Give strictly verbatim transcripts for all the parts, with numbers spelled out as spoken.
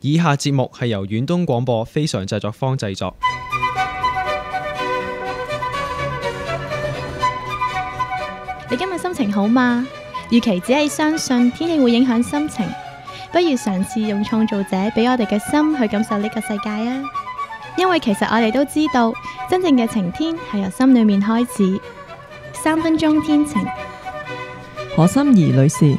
以下節目係由遠東廣播非常製作坊製作。 你今日心情好嗎？與其只係相信天氣會影響心情，不如嘗試用創造者俾我哋嘅心去感受呢個世界啊！因為其實我哋都知道，真正嘅晴天係由心裏面開始。三分鐘天晴， 何心怡女士。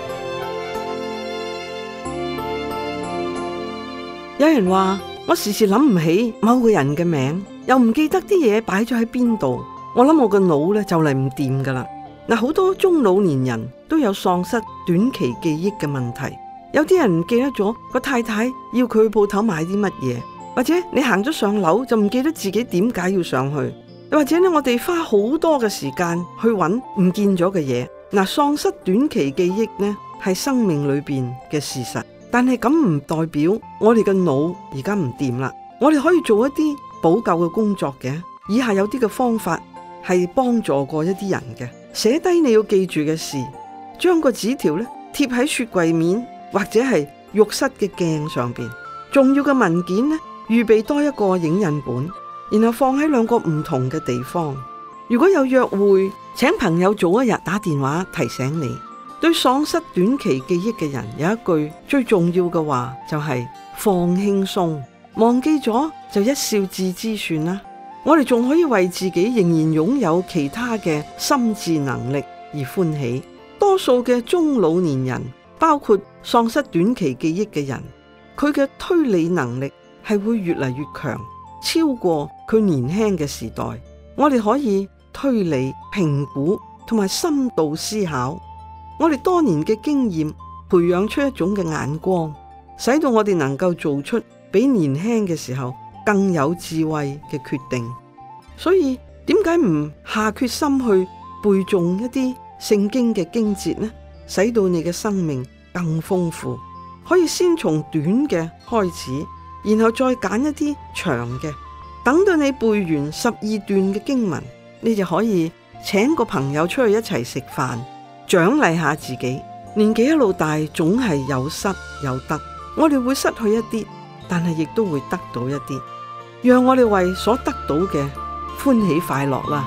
有人話我時時諗唔起某個人嘅名，又唔記得啲嘢擺咗喺邊度。我諗我個腦咧就嚟唔掂噶啦。嗱，好多中老年人都有喪失短期記憶嘅問題。有啲人唔記得咗個太太要佢去鋪頭買啲乜嘢，或者你行咗上樓就唔記得自己點解要上去，又或者咧我哋花好多嘅時間去揾唔見咗嘅嘢。嗱，喪失短期記憶呢係生命裏邊嘅事實，但係咁唔代表我哋嘅腦而家唔掂啦。我哋可以做一啲補救嘅工作嘅。以下有啲嘅方法係幫助過一啲人嘅。寫低你要記住嘅事，將個紙條咧貼喺雪櫃面或者係浴室嘅鏡上邊。重要嘅文件咧，預備多一個影印本，然後放喺兩個唔同嘅地方。如果有約會，請朋友早一日打電話提醒你。對喪失短期記憶嘅人，有一句最重要嘅話，就係放輕鬆，忘記咗就一笑置之算啦。我哋仲可以為自己仍然擁有其他嘅心智能力而歡喜。多數嘅中老年人，包括喪失短期記憶嘅人，佢嘅推理能力係會越嚟越強，超過佢年輕嘅時代。我哋可以推理、評估同埋深度思考。我哋多年嘅經驗培養出一種嘅眼光，使到我哋能夠做出比年輕嘅時候更有智慧嘅決定。所以點解唔下決心去背誦一啲聖經嘅經節呢？使到你嘅生命更豐富。可以先從短嘅開始，然後再揀一啲長嘅。等到你背完十二段嘅經文，你就可以請個朋友出去一齊食飯，獎勵下自己。年紀一路大，總係有失有得，我哋會失去一啲，但係亦都會得到一啲。讓我哋為所得到嘅歡喜快樂啦！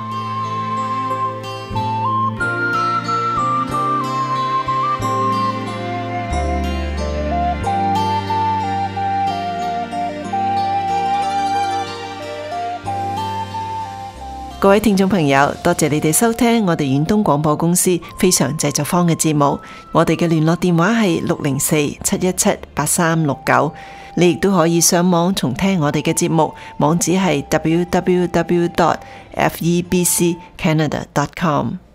各位聽眾朋友，多謝你哋收聽我哋遠東廣播公司非常製作坊嘅節目。我哋嘅聯絡電話係六零四七一七八三六九。你亦都可以上網重聽我哋嘅節目，網址係 double-u double-u double-u dot f e b c canada dot com。